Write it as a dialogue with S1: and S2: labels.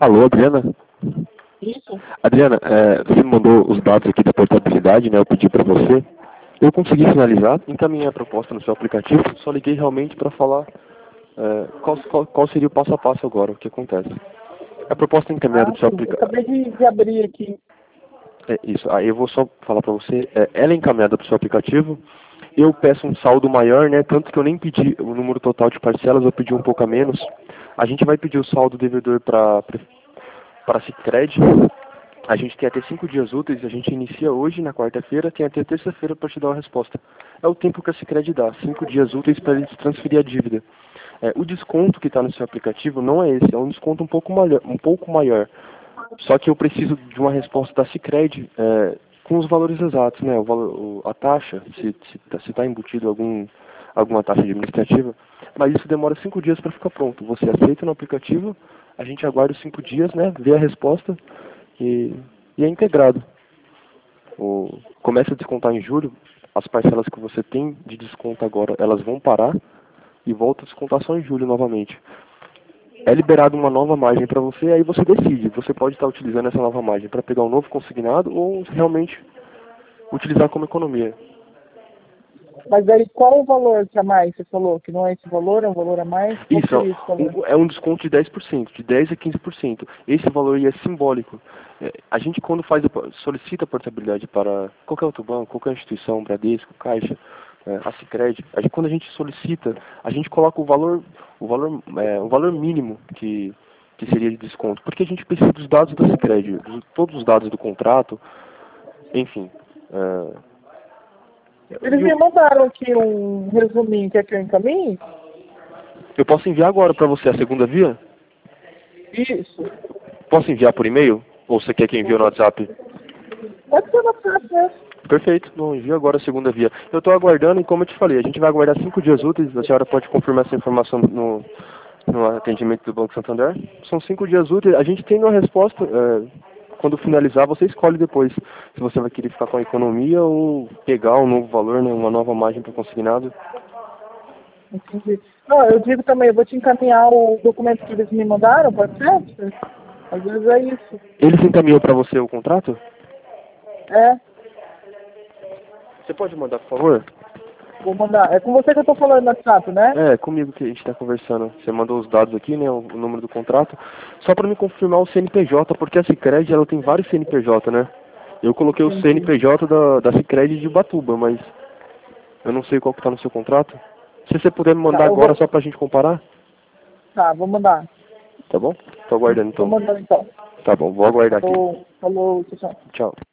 S1: Alô, Adriana?
S2: Isso?
S1: Adriana, você me mandou os dados aqui da portabilidade, né? Eu pedi para você. Eu consegui finalizar, encaminhei a proposta no seu aplicativo, só liguei realmente para falar qual seria o passo a passo agora, o que acontece. A proposta encaminhada
S2: Ah,
S1: do seu
S2: sim. Eu
S1: aplicativo.
S2: acabei de abrir aqui.
S1: É isso, aí eu vou só falar para você, ela é encaminhada para o seu aplicativo, eu peço um saldo maior, né, tanto que eu nem pedi o número total de parcelas, eu pedi um pouco a menos. A gente vai pedir o saldo devedor para a Sicredi. A gente tem até 5 dias úteis, a gente inicia hoje, na quarta-feira, tem até terça-feira para te dar uma resposta. É o tempo que a Sicredi dá, 5 dias úteis para eles transferir a dívida. O desconto que está no seu aplicativo não é esse, é um desconto um pouco maior. Só que eu preciso de uma resposta da Sicredi com os valores exatos, né? A taxa, se está embutido alguma taxa administrativa. Mas isso demora 5 dias para ficar pronto. Você aceita no aplicativo, a gente aguarda os 5 dias, né? Vê a resposta e é integrado. Começa a descontar em julho, as parcelas que você tem de desconto agora, elas vão parar e volta a descontar só em julho novamente. É liberado uma nova margem para você, aí você decide. Você pode estar utilizando essa nova margem para pegar um novo consignado ou realmente utilizar como economia.
S2: Mas aí qual o valor que a mais você falou? Que não é esse valor, é um valor a mais? Qual
S1: Isso,
S2: seria esse valor?
S1: é um desconto de 10%, de 10% a 15%. Esse valor aí é simbólico. A gente quando solicita a portabilidade para qualquer outro banco, qualquer instituição, Bradesco, Caixa, a Sicredi, quando a gente solicita, a gente coloca o valor mínimo que seria de desconto, porque a gente precisa dos dados da Sicredi, todos os dados do contrato, enfim.
S2: Eles me mandaram aqui um resuminho, quer que eu encaminhe?
S1: Eu posso enviar agora para você a segunda via?
S2: Isso.
S1: Posso enviar por e-mail? Ou você quer que envie no WhatsApp?
S2: Pode ser na frente mesmo.
S1: Perfeito, não envio agora a segunda via. Eu estou aguardando e como eu te falei, a gente vai aguardar 5 dias úteis, a senhora pode confirmar essa informação no atendimento do Banco Santander. São 5 dias úteis, a gente tem uma resposta, quando finalizar você escolhe depois se você vai querer ficar com a economia ou pegar um novo valor, né, uma nova margem para o consignado.
S2: Entendi. Não, eu digo também, eu vou te encaminhar o documento que eles me mandaram, pode ser? Às vezes é isso.
S1: Eles encaminhou para você o contrato?
S2: É,
S1: Você pode mandar, por favor?
S2: vou mandar. É com você que eu tô falando no WhatsApp, né?
S1: É comigo que a gente está conversando. Você mandou os dados aqui, né, o número do contrato. Só para me confirmar o CNPJ, porque a Sicredi ela tem vários CNPJ, né? Eu coloquei o
S2: Entendi.
S1: CNPJ da Sicredi de Ubatuba, mas eu não sei qual que está no seu contrato. Se você puder me
S2: Tá,
S1: mandar agora só para a gente comparar,
S2: tá, vou mandar.
S1: tá bom? Tô aguardando
S2: Vou
S1: então.
S2: mandar então.
S1: Tá bom, vou aguardar aqui.
S2: Falou, tchau.
S1: Tchau.